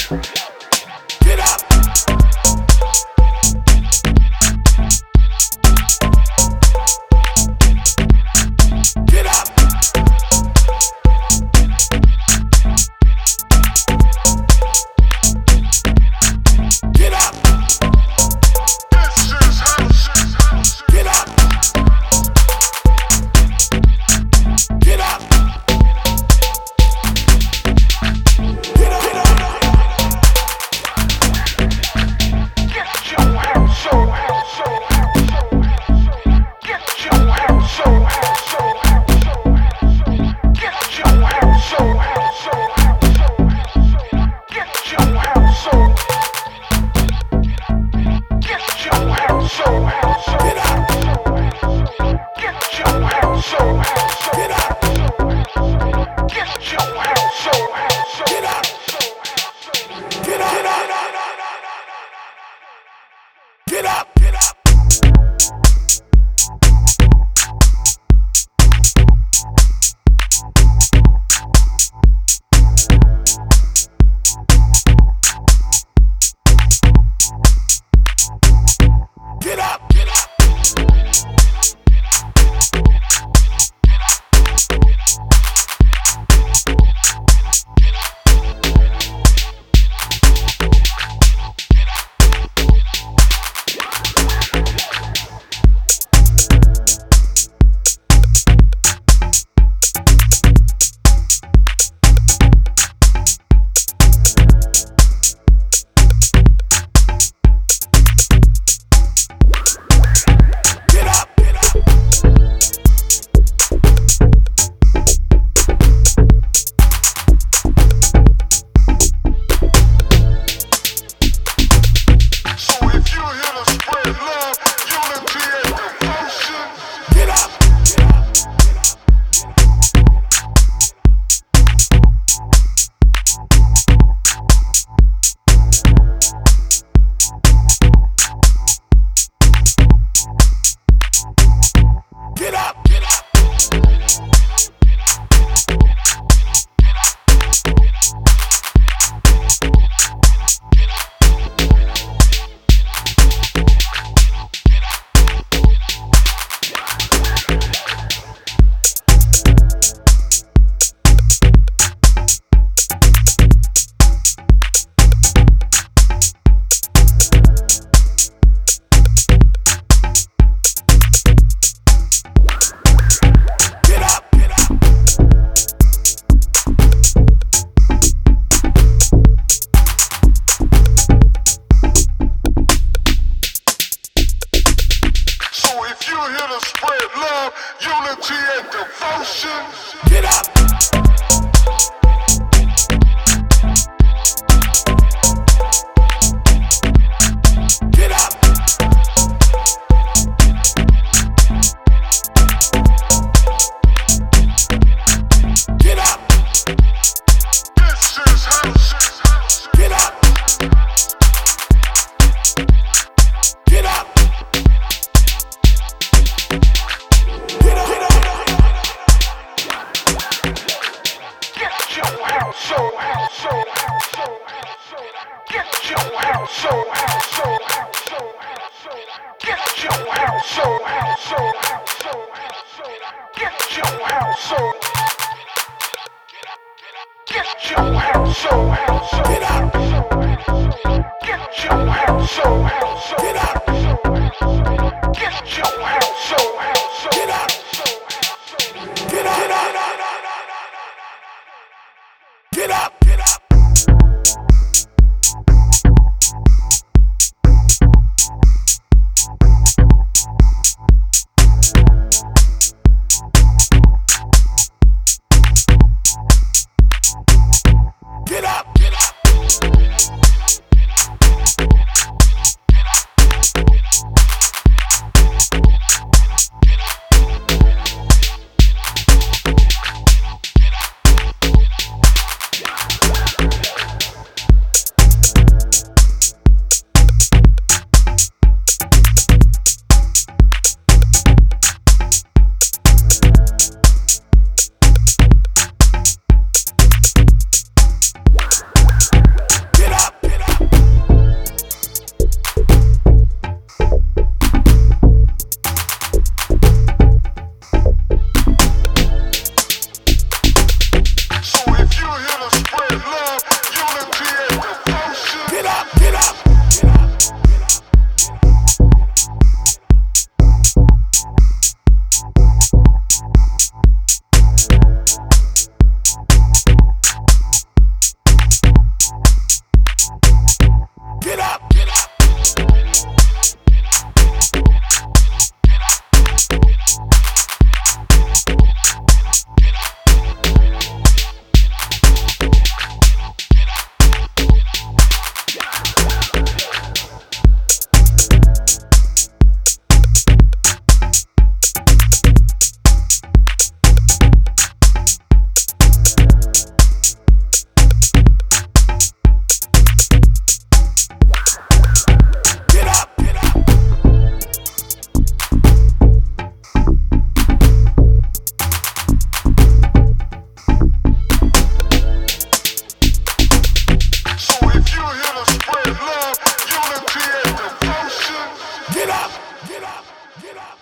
Get up. Get up. Get up. This is house. Get up. Get up. Get up. Get your house on. Get your house on. Get your house on. Get your house on. Get your house on. Get up. Get your house on. Get up. Get your house on. Get up. Get up. Get up. Get up. Get up. Get up. If you're here to spread love, unity, and devotion, get up. Get up. Get up. This is house. Get up. Get up. Get your house on. Get your house on.